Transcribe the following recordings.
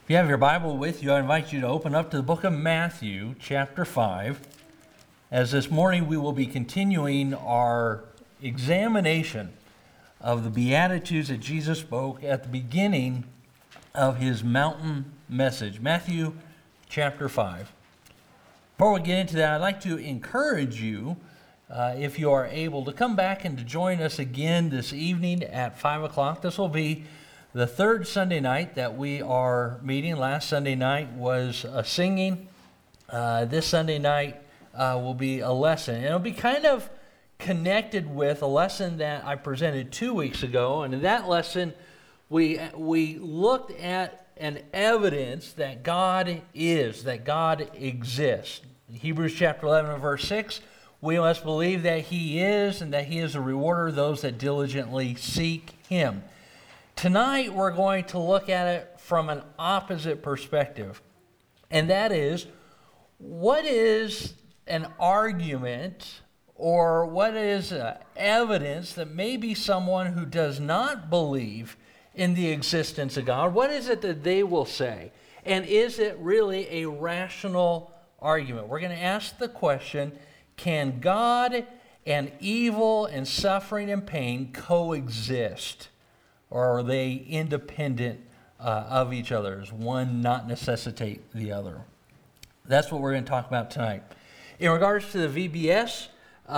If you have your Bible with you, I invite you to open up to the book of Matthew, chapter 5. As this morning we will be continuing our examination of the Beatitudes that Jesus spoke at the beginning of his mountain message. Matthew chapter 5. Before we get into that, I'd like to encourage you, if you are able, to come back and to join us again this evening at 5 o'clock. This will be the third Sunday night that we are meeting. Last Sunday night was a singing. This Sunday night will be a lesson. And it'll be kind of connected with a lesson that I presented 2 weeks ago. And in that lesson, we looked at an evidence that God is, that God exists. In Hebrews chapter 11 and verse 6, we must believe that He is and that He is a rewarder of those that diligently seek Him. Tonight, we're going to look at it from an opposite perspective, and that is, what is an argument or what is evidence that maybe someone who does not believe in the existence of God, what is it that they will say? And is it really a rational argument? We're going to ask the question, can God and evil and suffering and pain coexist? Or are they independent of each other? Does one not necessitate the other? That's what we're going to talk about tonight. In regards to the VBS,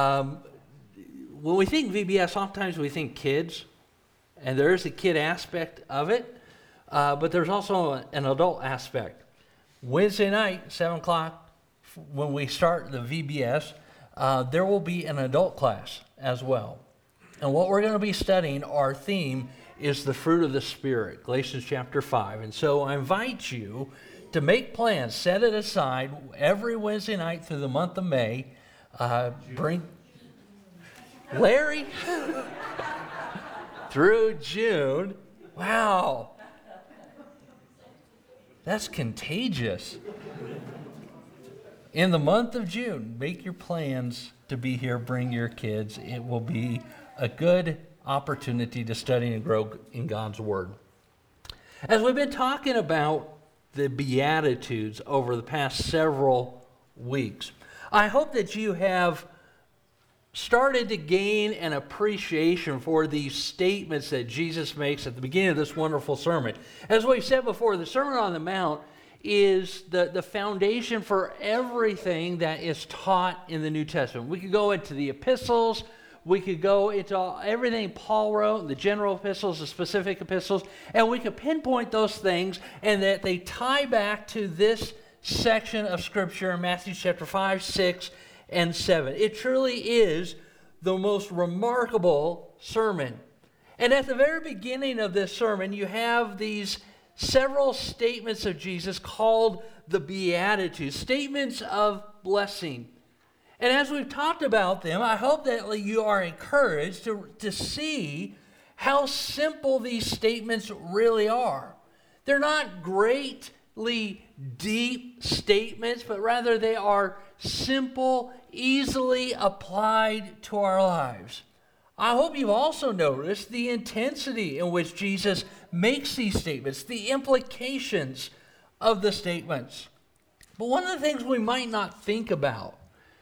when we think VBS, sometimes we think kids, and there is a kid aspect of it, but there's also an adult aspect. Wednesday night, 7 o'clock, when we start the VBS, there will be an adult class as well. And what we're going to be studying, our theme, is the fruit of the Spirit, Galatians chapter 5. And so I invite you to make plans, set it aside every Wednesday night through the month of May. Bring Larry through June. Wow. That's contagious. In the month of June, make your plans to be here. Bring your kids. It will be a good opportunity to study and grow in God's Word. As we've been talking about the Beatitudes over the past several weeks, I hope that you have started to gain an appreciation for these statements that Jesus makes at the beginning of this wonderful sermon. As we've said before, the Sermon on the Mount is the foundation for everything that is taught in the New Testament. We could go into the epistles. We could go into everything Paul wrote, the general epistles, the specific epistles, and we could pinpoint those things and that they tie back to this section of Scripture in Matthew chapter 5, 6, and 7. It truly is the most remarkable sermon. And at the very beginning of this sermon, you have these several statements of Jesus called the Beatitudes, statements of blessing. And as we've talked about them, I hope that you are encouraged to see how simple these statements really are. They're not greatly deep statements, but rather they are simple, easily applied to our lives. I hope you've also noticed the intensity in which Jesus makes these statements, the implications of the statements. But one of the things we might not think about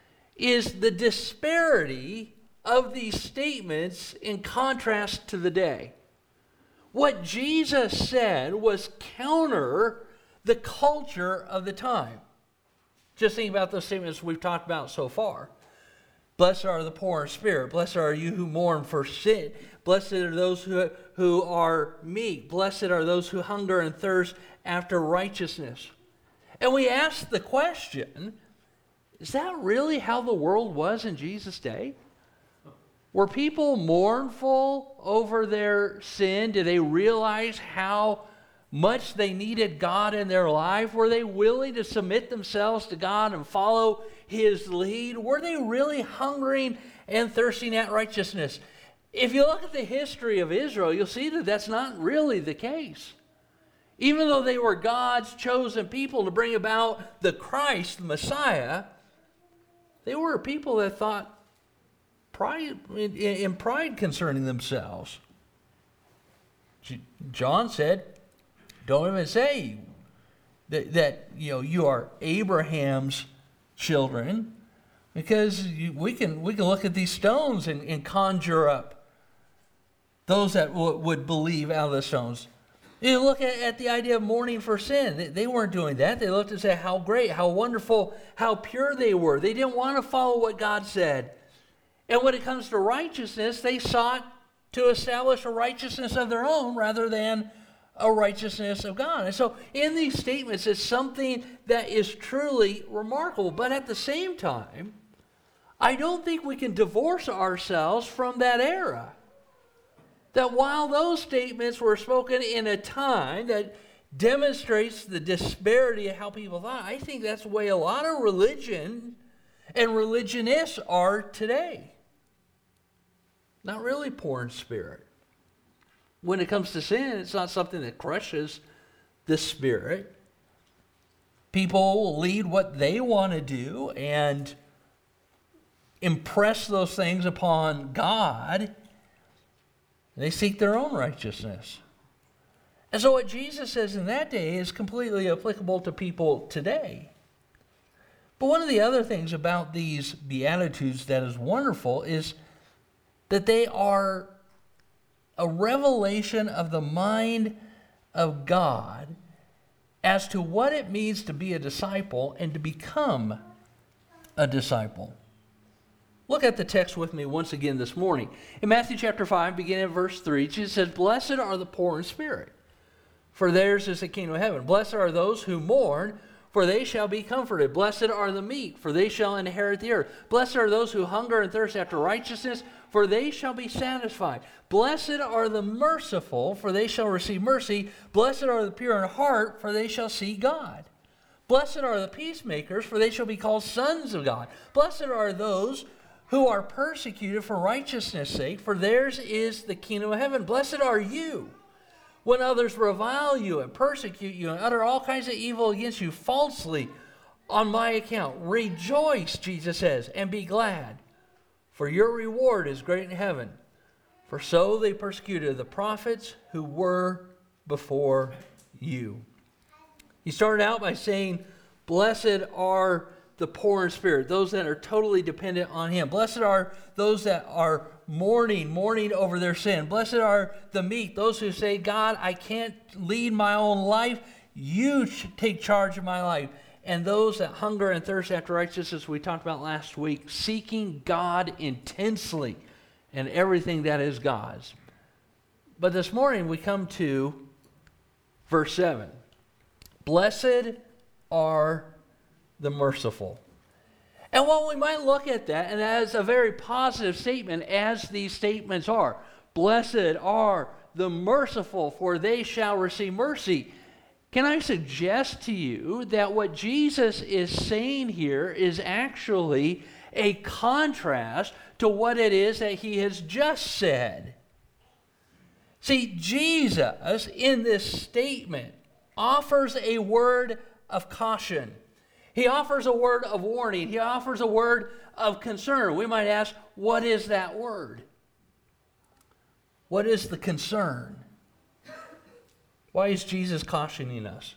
is the disparity of these statements in contrast to the day. What Jesus said was counter the culture of the time. Just think about those statements we've talked about so far. Blessed are the poor in spirit. Blessed are you who mourn, for sin. Blessed are those who are meek. Blessed are those who hunger and thirst after righteousness. And we ask the question, is that really how the world was in Jesus' day? Were people mournful over their sin? Did they realize how much they needed God in their life? Were they willing to submit themselves to God and follow His lead? Were they really hungering and thirsting at righteousness? If you look at the history of Israel, you'll see that that's not really the case. Even though they were God's chosen people to bring about the Christ, the Messiah, they were a people that thought in pride concerning themselves. John said, don't even say that you are Abraham's children, because we can look at these stones and conjure up those that would believe out of the stones. You look at the idea of mourning for sin. They weren't doing that. They looked and said how great, how wonderful, how pure they were. They didn't want to follow what God said. And when it comes to righteousness, they sought to establish a righteousness of their own rather than a righteousness of God. And so in these statements, it's something that is truly remarkable. But at the same time, I don't think we can divorce ourselves from that era. That while those statements were spoken in a time that demonstrates the disparity of how people thought, I think that's the way a lot of religion and religionists are today. Not really poor in spirit. When it comes to sin, it's not something that crushes the spirit. People will lead what they want to do and impress those things upon God. They seek their own righteousness. And so what Jesus says in that day is completely applicable to people today. But one of the other things about these Beatitudes that is wonderful is that they are a revelation of the mind of God as to what it means to be a disciple and to become a disciple. Look at the text with me once again this morning. In Matthew chapter 5, beginning at verse 3, Jesus says, "Blessed are the poor in spirit, for theirs is the kingdom of heaven. Blessed are those who mourn, for they shall be comforted. Blessed are the meek, for they shall inherit the earth. Blessed are those who hunger and thirst after righteousness, for they shall be satisfied. Blessed are the merciful, for they shall receive mercy. Blessed are the pure in heart, for they shall see God. Blessed are the peacemakers, for they shall be called sons of God. Blessed are those who are persecuted for righteousness' sake, for theirs is the kingdom of heaven. Blessed are you when others revile you and persecute you and utter all kinds of evil against you falsely on my account. Rejoice," Jesus says, "and be glad, for your reward is great in heaven. For so they persecuted the prophets who were before you." He started out by saying, blessed are the poor in spirit, those that are totally dependent on Him. Blessed are those that are mourning over their sin. Blessed are the meek, those who say, God, I can't lead my own life. You should take charge of my life. And those that hunger and thirst after righteousness, we talked about last week, seeking God intensely and everything that is God's. But this morning we come to verse 7. Blessed are the merciful. And while we might look at that, and as a very positive statement, as these statements are, blessed are the merciful, for they shall receive mercy. Can I suggest to you that what Jesus is saying here is actually a contrast to what it is that He has just said? See, Jesus in this statement offers a word of caution. He offers a word of warning. He offers a word of concern. We might ask, what is that word? What is the concern? Why is Jesus cautioning us?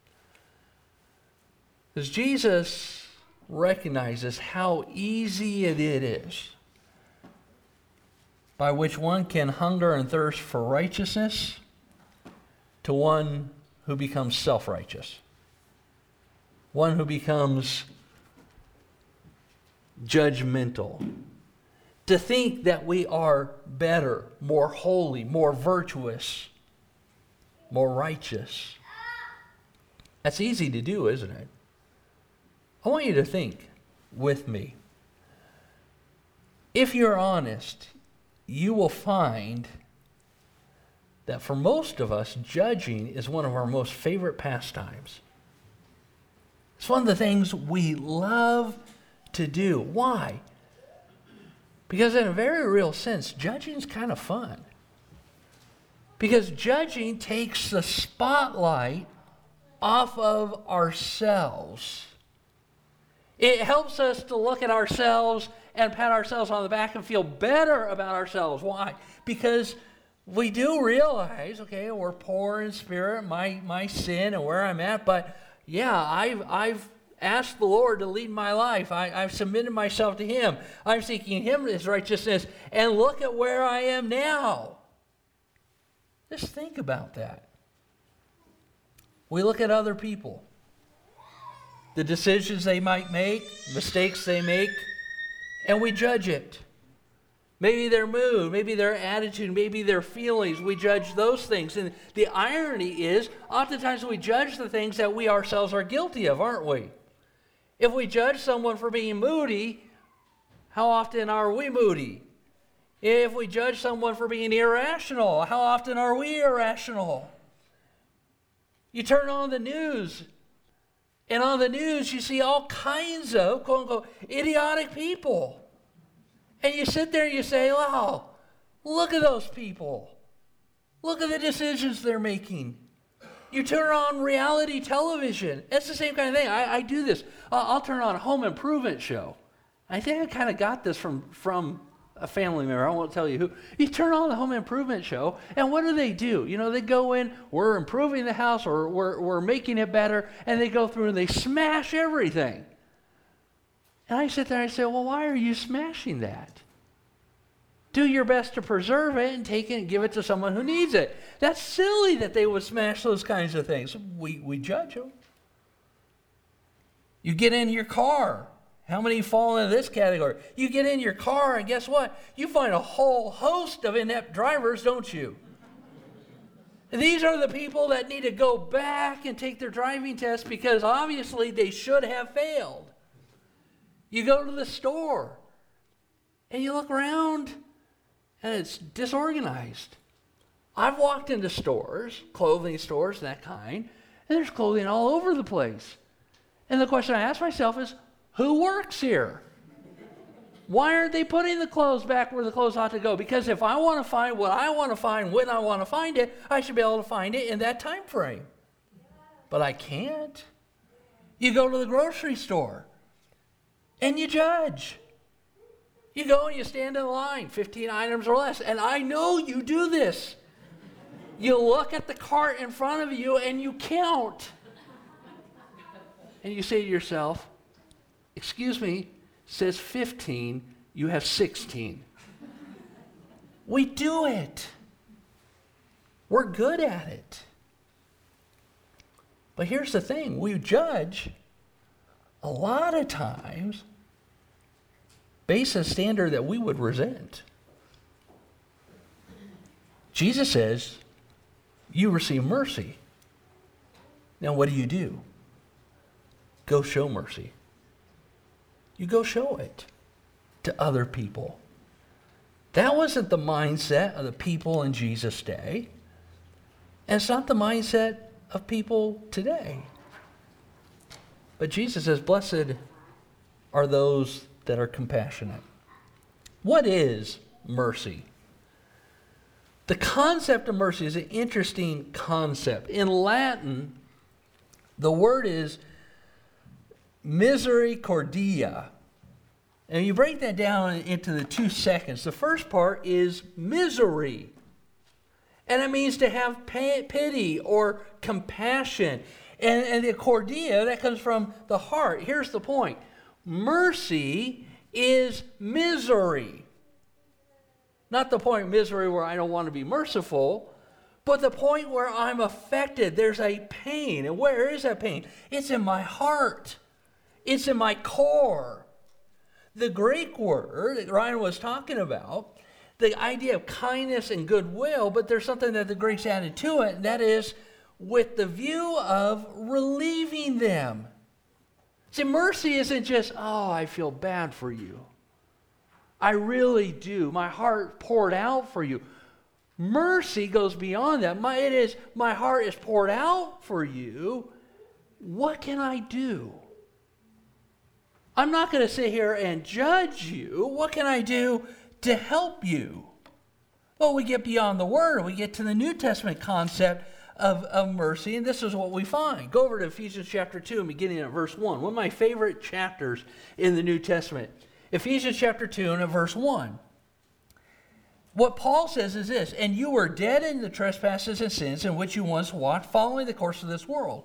Because Jesus recognizes how easy it is by which one can hunger and thirst for righteousness to one who becomes self-righteous. One who becomes judgmental. To think that we are better, more holy, more virtuous, more righteous. That's easy to do, isn't it? I want you to think with me. If you're honest, you will find that for most of us, judging is one of our most favorite pastimes. It's one of the things we love to do. Why? Because in a very real sense, judging is kind of fun. Because judging takes the spotlight off of ourselves. It helps us to look at ourselves and pat ourselves on the back and feel better about ourselves. Why? Because we do realize, okay, we're poor in spirit, my sin and where I'm at, but Yeah, I've asked the Lord to lead my life. I've submitted myself to Him. I'm seeking His righteousness. And look at where I am now. Just think about that. We look at other people, the decisions they might make, mistakes they make, and we judge it. Maybe their mood, maybe their attitude, maybe their feelings. We judge those things. And the irony is, oftentimes we judge the things that we ourselves are guilty of, aren't we? If we judge someone for being moody, how often are we moody? If we judge someone for being irrational, how often are we irrational? You turn on the news, and on the news you see all kinds of, quote unquote, idiotic people. And you sit there and you say, wow, look at those people. Look at the decisions they're making. You turn on reality television. It's the same kind of thing. I do this. I'll turn on a home improvement show. I think I kind of got this from a family member. I won't tell you who. You turn on the home improvement show, and what do? You know, they go in, we're improving the house, or we're making it better, and they go through and they smash everything. And I sit there and I say, well, why are you smashing that? Do your best to preserve it and take it and give it to someone who needs it. That's silly that they would smash those kinds of things. We judge them. You get in your car. How many fall into this category? You get in your car and guess what? You find a whole host of inept drivers, don't you? These are the people that need to go back and take their driving test because obviously they should have failed. You go to the store and you look around and it's disorganized. I've walked into stores, clothing stores, that kind, and there's clothing all over the place. And the question I ask myself is, who works here? Why aren't they putting the clothes back where the clothes ought to go? Because if I want to find what I want to find when I want to find it, I should be able to find it in that time frame. But I can't. You go to the grocery store and you judge. You go and you stand in line, 15 items or less. And I know you do this. You look at the cart in front of you and you count. And you say to yourself, excuse me, it says 15, you have 16. We do it. We're good at it. But here's the thing, we judge a lot of times based on a standard that we would resent. Jesus says, you receive mercy. Now what do? Go show mercy. You go show it to other people. That wasn't the mindset of the people in Jesus' day. And it's not the mindset of people today. But Jesus says, blessed are those that are compassionate. What is mercy? The concept of mercy is an interesting concept. In Latin, the word is misericordia. And you break that down into the 2 seconds. The first part is misery. And it means to have pity or compassion. And the cordia, that comes from the heart. Here's the point. Mercy is misery. Not the point of misery where I don't want to be merciful, but the point where I'm affected. There's a pain. And where is that pain? It's in my heart. It's in my core. The Greek word that Ryan was talking about, the idea of kindness and goodwill, but there's something that the Greeks added to it, and that is with the view of relieving them. See, mercy isn't just, oh, I feel bad for you. I really do. My heart poured out for you. Mercy goes beyond that. My heart is poured out for you. What can I do? I'm not going to sit here and judge you. What can I do to help you? Well, we get beyond the Word. We get to the New Testament concept of mercy, and this is what we find. Go over to Ephesians chapter 2 and beginning at verse 1. One of my favorite chapters in the New Testament. Ephesians chapter 2 and at verse 1. What Paul says is this, and you were dead in the trespasses and sins in which you once walked, following the course of this world,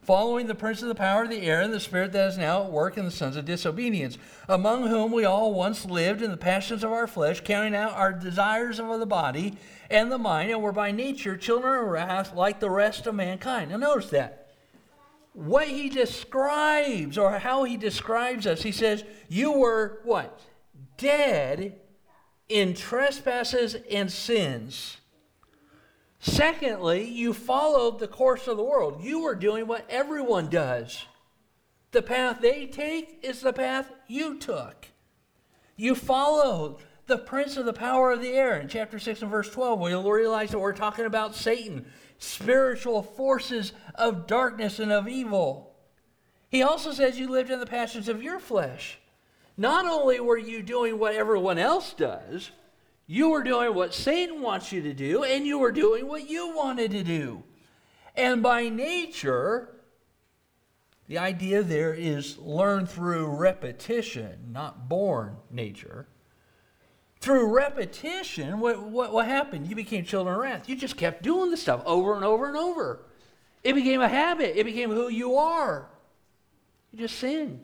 following the prince of the power of the air and the spirit that is now at work in the sons of disobedience, among whom we all once lived in the passions of our flesh, carrying out our desires of the body and the mind, and were by nature children of wrath like the rest of mankind. Now notice that. What he describes, or how he describes us, he says, you were what? Dead in trespasses and sins. Secondly, you followed the course of the world. You were doing what everyone does. The path they take is the path you took. You followed the prince of the power of the air. In chapter 6 and verse 12, we'll realize that we're talking about Satan, spiritual forces of darkness and of evil. He also says you lived in the passions of your flesh. Not only were you doing what everyone else does, you were doing what Satan wants you to do, and you were doing what you wanted to do. And by nature, the idea there is learned through repetition, not born nature. Through repetition, what happened? You became children of wrath. You just kept doing this stuff over and over and over. It became a habit. It became who you are. You just sinned.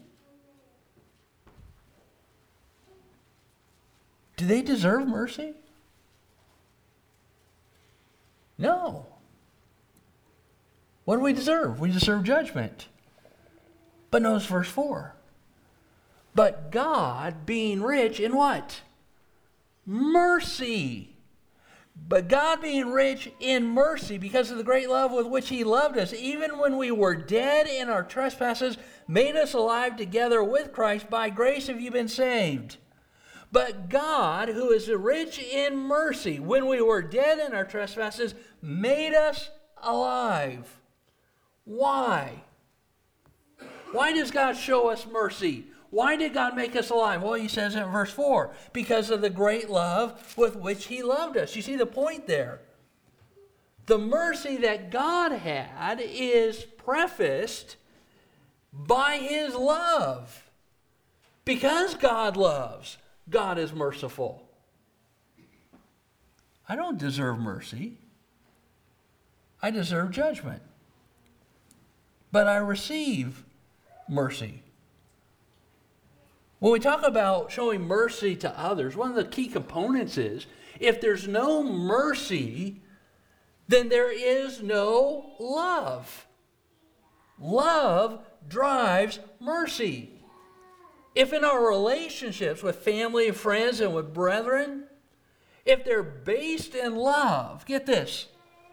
Do they deserve mercy? No. What do we deserve? We deserve judgment. But notice verse 4. But God, being rich in what? Mercy. But God, being rich in mercy, because of the great love with which he loved us, even when we were dead in our trespasses, made us alive together with Christ. By grace have you been saved. But God, who is rich in mercy, when we were dead in our trespasses, made us alive. Why? Why does God show us mercy? Why did God make us alive? Well, he says in verse 4, because of the great love with which he loved us. You see the point there. The mercy that God had is prefaced by his love. Because God loves, God is merciful. I don't deserve mercy. I deserve judgment. But I receive mercy. When we talk about showing mercy to others, one of the key components is if there's no mercy, then there is no love. Love drives mercy. If in our relationships with family and friends and with brethren, if they're based in love, get this,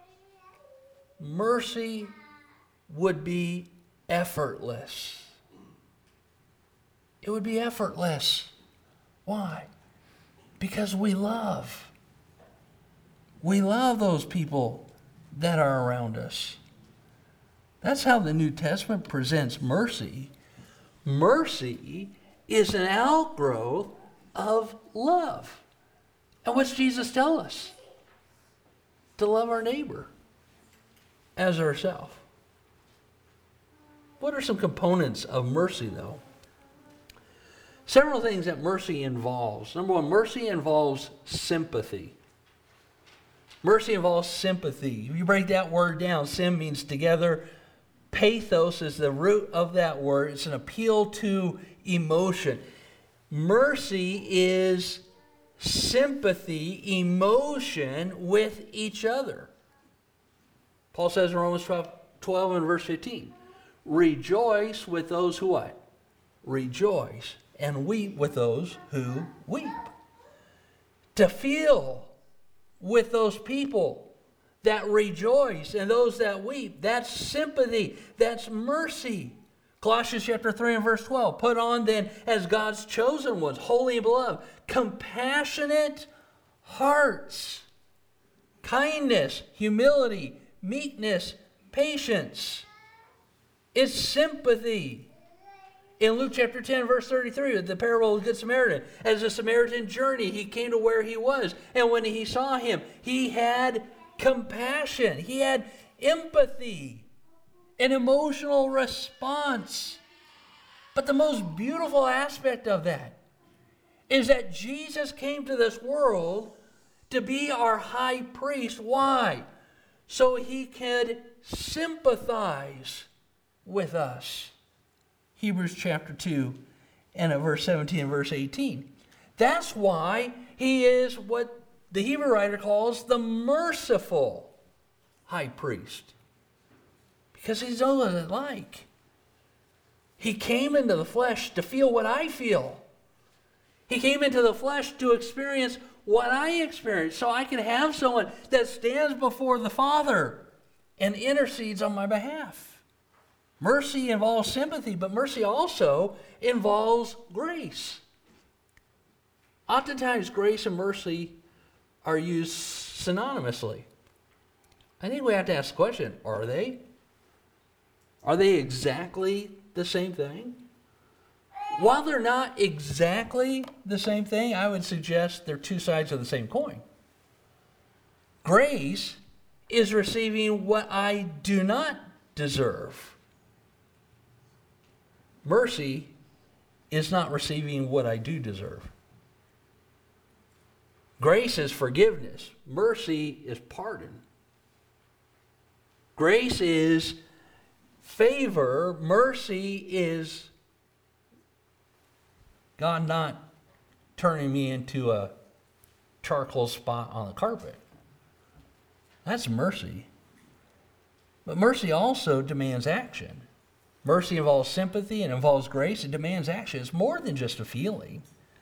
mercy would be effortless. It would be effortless. Why? Because we love. We love those people that are around us. That's how the New Testament presents mercy. Mercy is an outgrowth of love. And what's Jesus tell us? To love our neighbor as ourselves. What are some components of mercy, though? Several things that mercy involves. Number one, mercy involves sympathy. Mercy involves sympathy. If you break that word down, sim means together. Pathos is the root of that word. It's an appeal to emotion. Mercy is sympathy, emotion with each other. Paul says in Romans 12 and verse 15, rejoice with those who what? Rejoice. And weep with those who weep. To feel with those people that rejoice and those that weep, that's sympathy, that's mercy. Colossians chapter 3 and verse 12, put on then as God's chosen ones, holy and beloved, compassionate hearts, kindness, humility, meekness, patience. It's sympathy. In Luke chapter 10, verse 33, the parable of the Good Samaritan, as the Samaritan journeyed, he came to where he was. And when he saw him, he had compassion. He had empathy, an emotional response. But the most beautiful aspect of that is that Jesus came to this world to be our high priest. Why? So he could sympathize with us. Hebrews chapter 2 and at verse 17 and verse 18. That's why he is what the Hebrew writer calls the merciful high priest. Because he knows what it's like. He came into the flesh to feel what I feel. He came into the flesh to experience what I experience, so I can have someone that stands before the Father and intercedes on my behalf. Mercy involves sympathy, but mercy also involves grace. Oftentimes, grace and mercy are used synonymously. I think we have to ask the question, are they? Are they exactly the same thing? While they're not exactly the same thing, I would suggest they're two sides of the same coin. Grace is receiving what I do not deserve. Mercy is not receiving what I do deserve. Grace is forgiveness. Mercy is pardon. Grace is favor. Mercy is God not turning me into a charcoal spot on the carpet. That's mercy. But mercy also demands action. Mercy involves sympathy and involves grace. It demands action. It's more than just a feeling.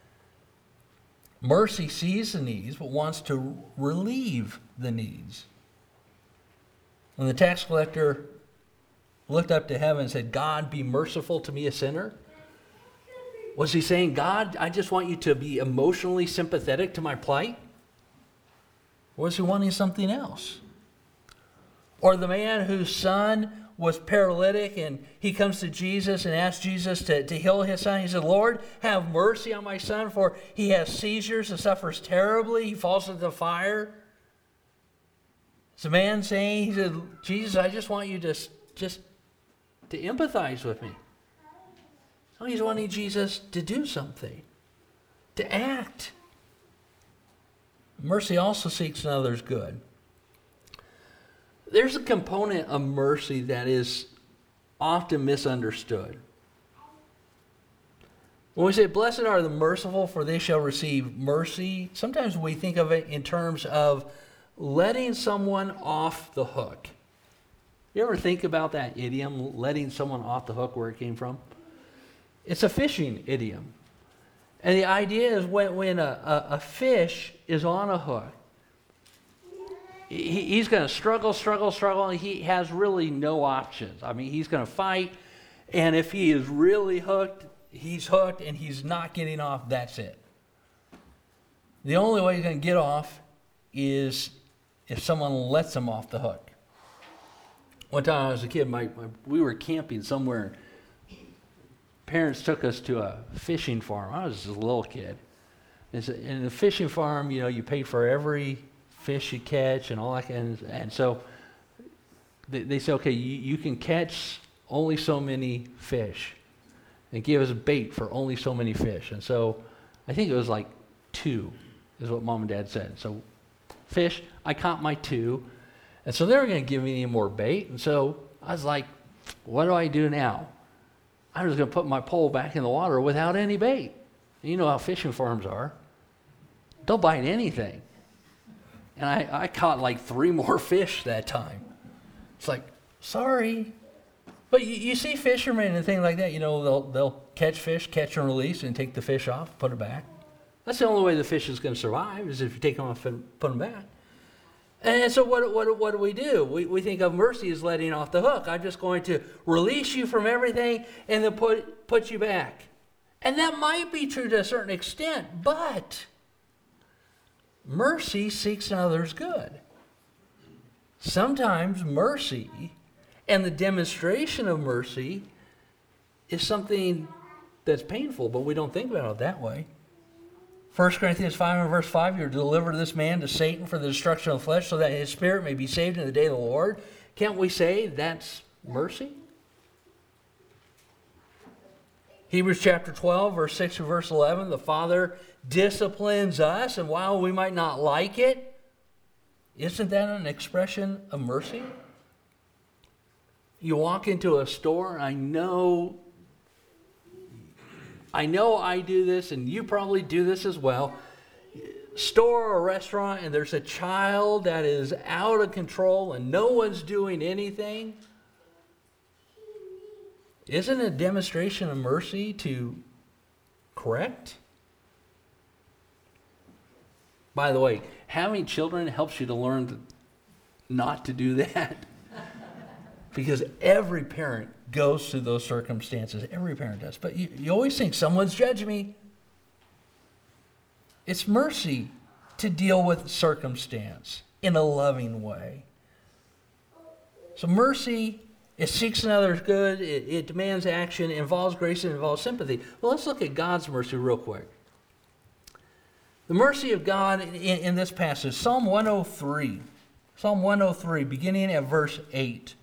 Mercy sees the needs but wants to relieve the needs. When the tax collector looked up to heaven and said, "God, be merciful to me, a sinner," was he saying, "God, I just want you to be emotionally sympathetic to my plight"? Or was he wanting something else? Or the man whose son was paralytic and he comes to Jesus and asks Jesus to heal his son. He said, "Lord, have mercy on my son, for he has seizures and suffers terribly. He falls into the fire." It's a man saying, he said, "Jesus, I just want you to empathize with me." So he's wanting Jesus to do something, to act. Mercy also seeks another's good. There's a component of mercy that is often misunderstood. When we say, "Blessed are the merciful, for they shall receive mercy," sometimes we think of it in terms of letting someone off the hook. You ever think about that idiom, letting someone off the hook, where it came from? It's a fishing idiom. And the idea is when a fish is on a hook, he's going to struggle, and he has really no options. I mean, he's going to fight, and if he is really hooked, he's hooked, and he's not getting off, that's it. The only way he's going to get off is if someone lets him off the hook. One time I was a kid, we were camping somewhere. Parents took us to a fishing farm. I was just a little kid. In the fishing farm, you pay for every fish you catch and all that. And so they say, "Okay, you can catch only so many fish, and give us bait for only so many fish." And so I think it was like 2 is what Mom and Dad said. So fish, I caught my 2. And so they were going to give me any more bait. And so I was like, what do I do now? I'm just going to put my pole back in the water without any bait. And you know how fishing farms are. Don't bite anything. And I caught like 3 more fish that time. It's like, sorry. But you see fishermen and things like that, they'll catch fish, catch and release, and take the fish off, put it back. That's the only way the fish is going to survive, is if you take them off and put them back. And so what do? We think of mercy as letting off the hook. I'm just going to release you from everything and then put you back. And that might be true to a certain extent, but mercy seeks another's good. Sometimes mercy and the demonstration of mercy is something that's painful, but we don't think about it that way. 1 Corinthians 5 and verse 5, "You're delivered this man to Satan for the destruction of the flesh, so that his spirit may be saved in the day of the Lord." Can't we say that's mercy? Hebrews chapter 12, verse 6 and verse 11, "The Father disciplines us, and while we might not like it," isn't that an expression of mercy? You walk into a store, I know I do this, and you probably do this as well. Store or restaurant, and there's a child that is out of control and no one's doing anything. Isn't it a demonstration of mercy to correct? By the way, having children helps you to learn not to do that. Because every parent goes through those circumstances. Every parent does. But you always think someone's judging me. It's mercy to deal with circumstance in a loving way. So mercy, it seeks another's good. It demands action. It involves grace. It involves sympathy. Well, let's look at God's mercy real quick. The mercy of God in this passage, Psalm 103. Psalm 103, beginning at verse 8.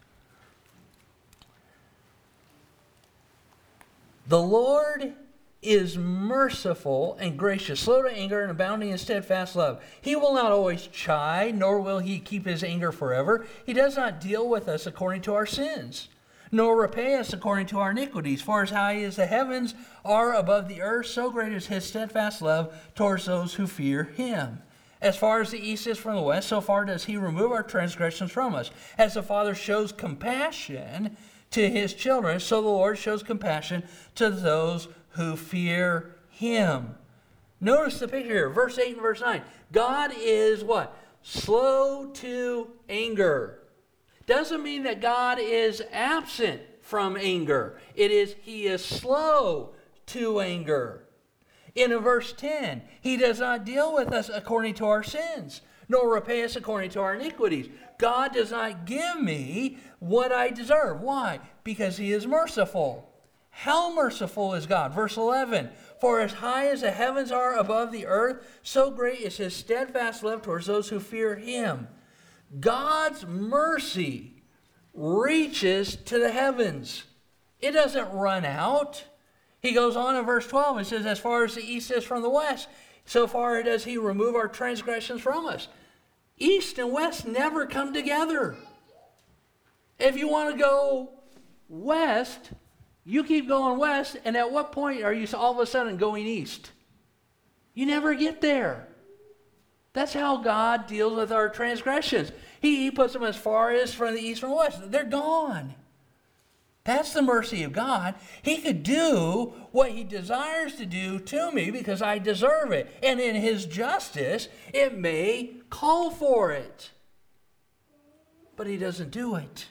The Lord is merciful and gracious, slow to anger and abounding in steadfast love. He will not always chide, nor will he keep his anger forever. He does not deal with us according to our sins, nor repay us according to our iniquities. For as high as the heavens are above the earth, so great is his steadfast love towards those who fear him. As far as the east is from the west, so far does he remove our transgressions from us. As the Father shows compassion to his children, so the Lord shows compassion to those who fear him. Notice the picture here, verse 8 and verse 9. God is what? Slow to anger. Doesn't mean that God is absent from anger. It is, he is slow to anger. In verse 10, he does not deal with us according to our sins, nor repay us according to our iniquities. God does not give me what I deserve. Why? Because he is merciful. How merciful is God? Verse 11, for as high as the heavens are above the earth, so great is his steadfast love towards those who fear him. God's mercy reaches to the heavens. It doesn't run out. He goes on in verse 12 and says, as far as the east is from the west, so far does he remove our transgressions from us. East and west never come together. If you want to go west, you keep going west, and at what point are you all of a sudden going east? You never get there. That's how God deals with our transgressions. He puts them as far as from the east from the west. They're gone. That's the mercy of God. He could do what he desires to do to me because I deserve it. And in his justice, it may call for it. But he doesn't do it.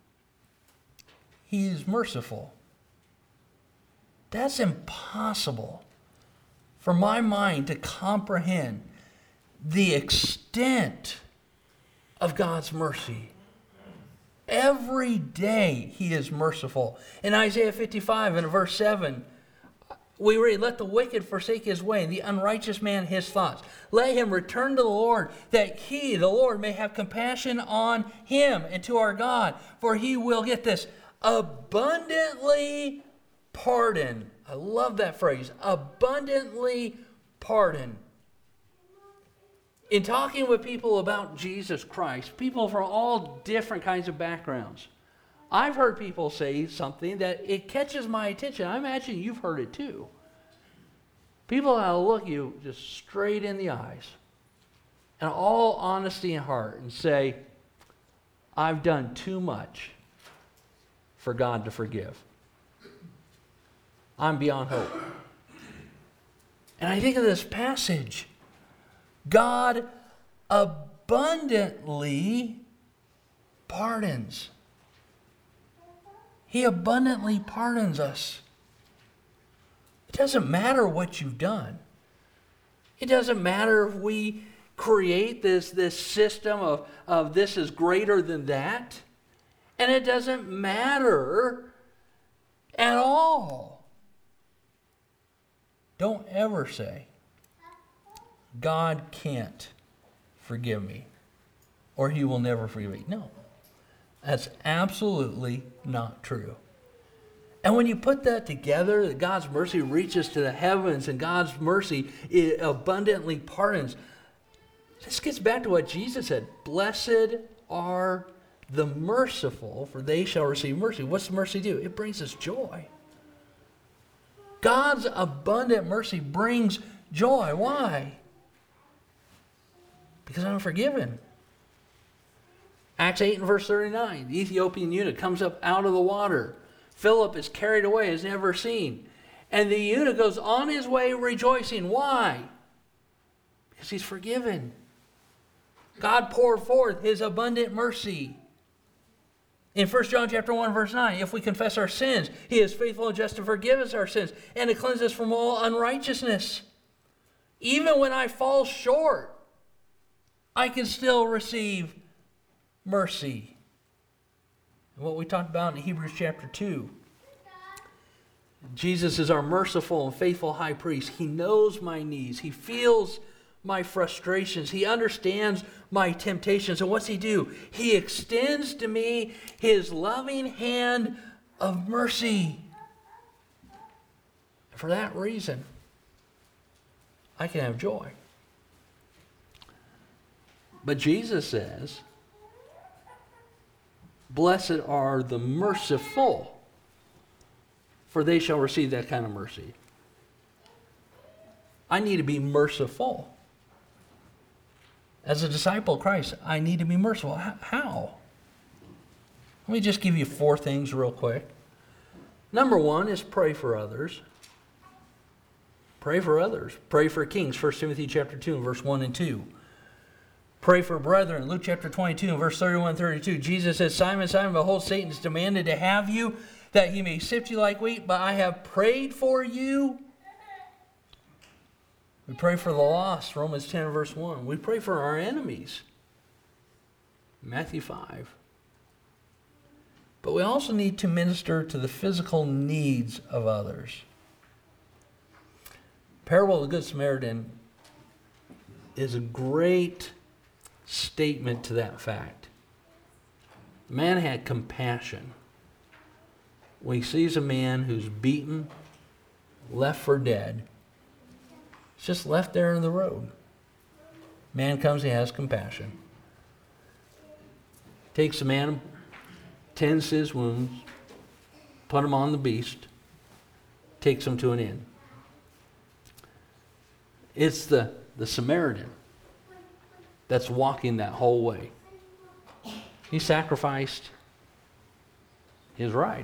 He is merciful. That's impossible for my mind to comprehend the extent of God's mercy. Every day he is merciful. In Isaiah 55 and verse 7, we read, let the wicked forsake his way, and the unrighteous man his thoughts. Let him return to the Lord, that he, the Lord, may have compassion on him and to our God. For he will, get this, abundantly pardon. I love that phrase, abundantly pardon. In talking with people about Jesus Christ, people from all different kinds of backgrounds, I've heard people say something that it catches my attention. I imagine you've heard it too. People that'll look you just straight in the eyes, and all honesty in heart, and say, I've done too much for God to forgive. I'm beyond hope. And I think of this passage. God abundantly pardons. He abundantly pardons us. It doesn't matter what you've done. It doesn't matter if we create this system of this is greater than that. And it doesn't matter at all. Don't ever say, God can't forgive me, or he will never forgive me. No, that's absolutely not true. And when you put that together, that God's mercy reaches to the heavens and God's mercy abundantly pardons, this gets back to what Jesus said. Blessed are the merciful, for they shall receive mercy. What's mercy do? It brings us joy. God's abundant mercy brings joy. Why? Because I'm forgiven. Acts 8 and verse 39, the Ethiopian eunuch comes up out of the water. Philip is carried away as never seen. And the eunuch goes on his way rejoicing. Why? Because he's forgiven. God poured forth his abundant mercy. In 1 John chapter 1, verse 9, if we confess our sins, he is faithful and just to forgive us our sins and to cleanse us from all unrighteousness. Even when I fall short, I can still receive mercy. And what we talked about in Hebrews chapter 2. Jesus is our merciful and faithful high priest. He knows my needs. He feels my frustrations. He understands my temptations. And what's he do? He extends to me his loving hand of mercy. And for that reason, I can have joy. But Jesus says, blessed are the merciful, for they shall receive that kind of mercy. I need to be merciful. As a disciple of Christ, I need to be merciful. How? Let me just give you 4 things real quick. Number 1 is pray for others. Pray for others. Pray for kings. 1 Timothy chapter 2 and verse 1 and 2. Pray for brethren. Luke chapter 22 and verse 31 and 32. Jesus says, Simon, Simon, behold, Satan is demanded to have you, that he may sift you like wheat, but I have prayed for you. We pray for the lost, Romans 10 verse 1. We pray for our enemies, Matthew 5. But we also need to minister to the physical needs of others. Parable of the Good Samaritan is a great statement to that fact. The man had compassion. When he sees a man who's beaten, left for dead, it's just left there in the road. Man comes, he has compassion. Takes the man, tends his wounds, put him on the beast, takes him to an inn. It's the Samaritan that's walking that whole way. He sacrificed his ride.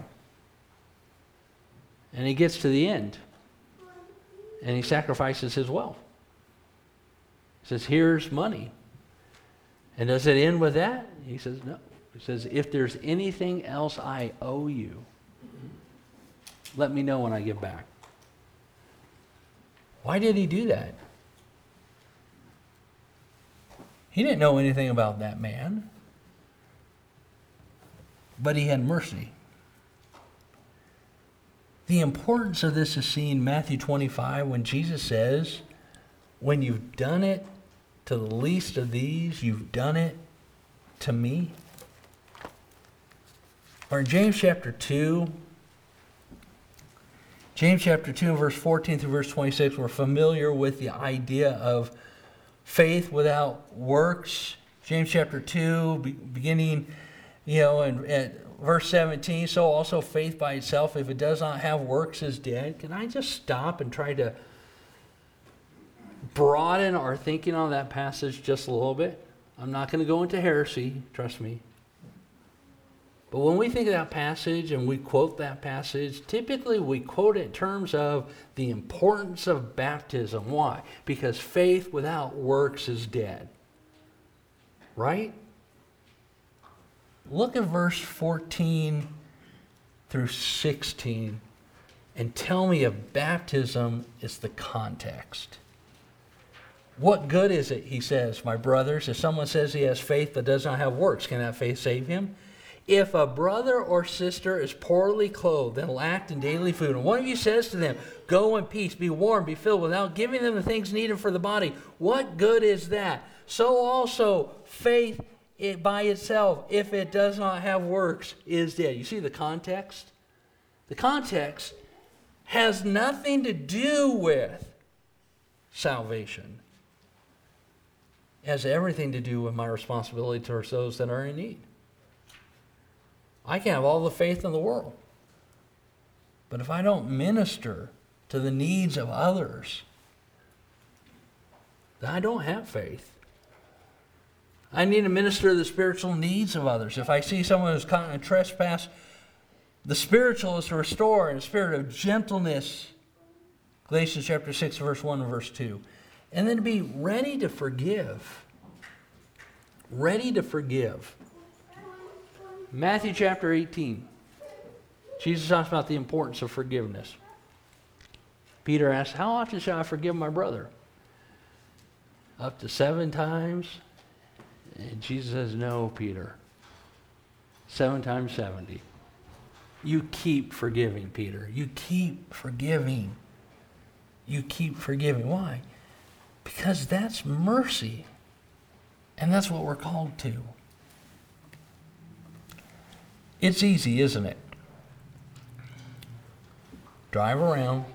And he gets to the end. And he sacrifices his wealth. He says, here's money. And does it end with that? He says, no. He says, if there's anything else I owe you, let me know when I get back. Why did he do that? He didn't know anything about that man. But he had mercy. The importance of this is seen in Matthew 25 when Jesus says, when you've done it to the least of these, you've done it to me. Or in James chapter 2 and verse 14 through verse 26, we're familiar with the idea of faith without works. James chapter 2, beginning, at verse 17, so also faith by itself, if it does not have works, is dead. Can I just stop and try to broaden our thinking on that passage just a little bit? I'm not going to go into heresy, trust me. But when we think of that passage and we quote that passage, typically we quote it in terms of the importance of baptism. Why? Because faith without works is dead. Right? Look at verse 14 through 16 and tell me if baptism is the context. What good is it, he says, my brothers, if someone says he has faith but does not have works, can that faith save him? If a brother or sister is poorly clothed and lacked in daily food, and one of you says to them, go in peace, be warm, be filled, without giving them the things needed for the body, what good is that? So also faith by itself, if it does not have works, is dead. You see the context? The context has nothing to do with salvation. It has everything to do with my responsibility towards those that are in need. I can have all the faith in the world. But if I don't minister to the needs of others, then I don't have faith. I need to minister to the spiritual needs of others. If I see someone who's caught in a trespass, the spiritual is to restore in a spirit of gentleness. Galatians chapter 6, verse 1 and verse 2. And then to be ready to forgive. Ready to forgive. Matthew chapter 18. Jesus talks about the importance of forgiveness. Peter asks, how often shall I forgive my brother? Up to 7 times? And Jesus says, no, Peter. 7 times 70. You keep forgiving, Peter. You keep forgiving. You keep forgiving. Why? Because that's mercy. And that's what we're called to. It's easy, isn't it? Drive around,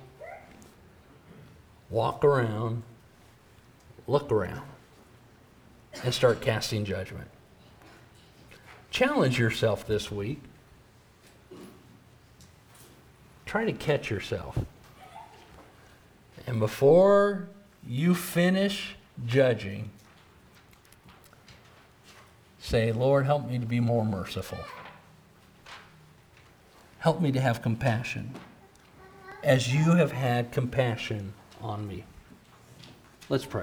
walk around, look around, and start casting judgment. Challenge yourself this week. Try to catch yourself. And before you finish judging, say, Lord, help me to be more merciful. Help me to have compassion as you have had compassion on me. Let's pray.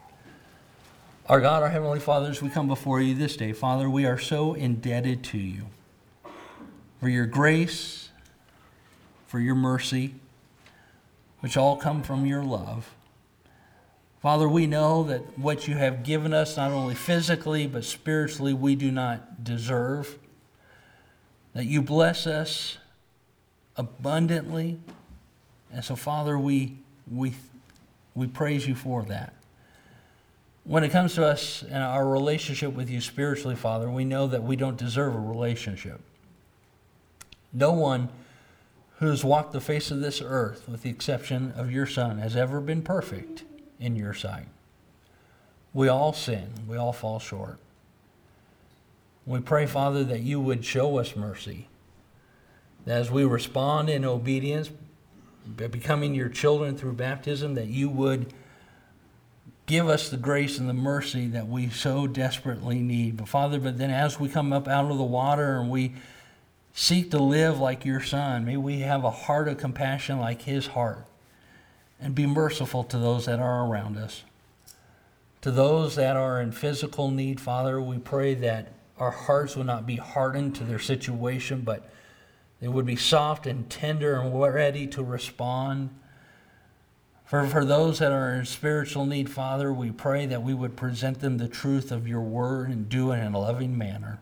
Our God, our Heavenly Father, as we come before you this day, Father, we are so indebted to you for your grace, for your mercy, which all come from your love. Father, we know that what you have given us, not only physically, but spiritually, we do not deserve. That you bless us abundantly. And so, Father, we praise you for that. When it comes to us and our relationship with you spiritually, Father, we know that we don't deserve a relationship. No one who has walked the face of this earth, with the exception of your Son, has ever been perfect in your sight. We all sin. We all fall short. We pray, Father, that you would show us mercy. That as we respond in obedience, becoming your children through baptism, that you would give us the grace and the mercy that we so desperately need. But Father, then as we come up out of the water and we seek to live like your Son, may we have a heart of compassion like his heart, and be merciful to those that are around us. To those that are in physical need, Father, we pray that our hearts would not be hardened to their situation, but they would be soft and tender and ready to respond. For those that are in spiritual need, Father, we pray that we would present them the truth of your word and do it in a loving manner.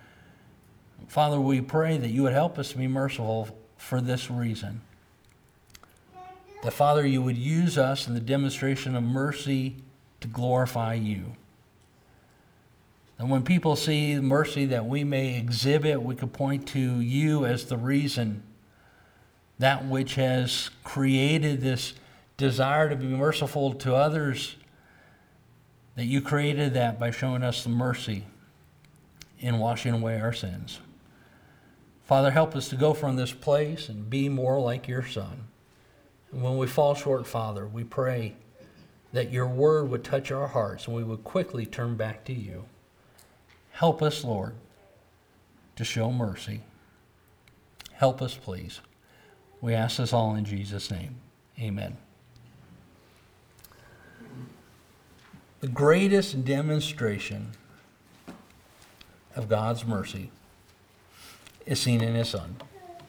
Father, we pray that you would help us to be merciful for this reason. That, Father, you would use us in the demonstration of mercy to glorify you. And when people see mercy that we may exhibit, we could point to you as the reason, that which has created this desire to be merciful to others, that you created that by showing us the mercy in washing away our sins. Father, help us to go from this place and be more like your Son. And when we fall short, Father, we pray that your word would touch our hearts and we would quickly turn back to you. Help us, Lord, to show mercy. Help us, please. We ask this all in Jesus' name. Amen. The greatest demonstration of God's mercy is seen in his Son.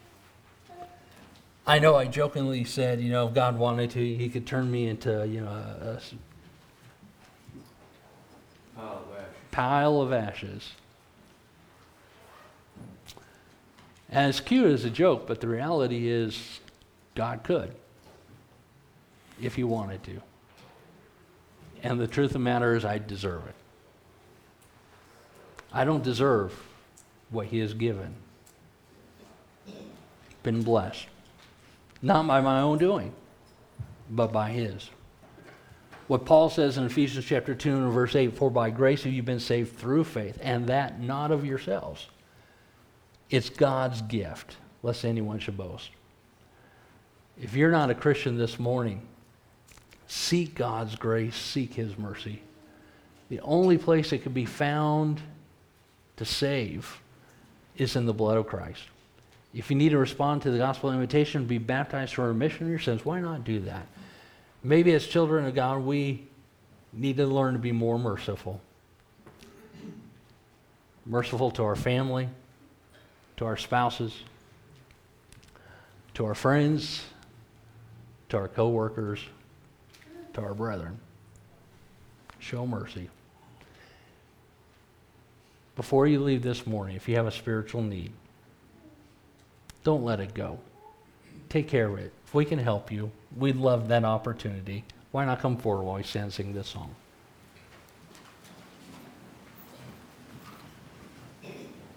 I know I jokingly said, if God wanted to, he could turn me into, a pile of ashes. And it's cute as a joke, but the reality is God could, if he wanted to. And the truth of the matter is I deserve it. I don't deserve what he has given. Been blessed. Not by my own doing, but by his. What Paul says in Ephesians chapter 2 and verse 8, for by grace have you been saved through faith, and that not of yourselves. It's God's gift, lest anyone should boast. If you're not a Christian this morning, seek God's grace, seek His mercy. The only place it can be found to save is in the blood of Christ. If you need to respond to the gospel invitation, be baptized for remission of your sins, why not do that? Maybe as children of God, we need to learn to be more merciful. Merciful to our family, to our spouses, to our friends, to our co-workers, to our brethren. Show mercy. Before you leave this morning, if you have a spiritual need, don't let it go. Take care of it. If we can help you, we'd love that opportunity. Why not come forward while we stand and sing this song?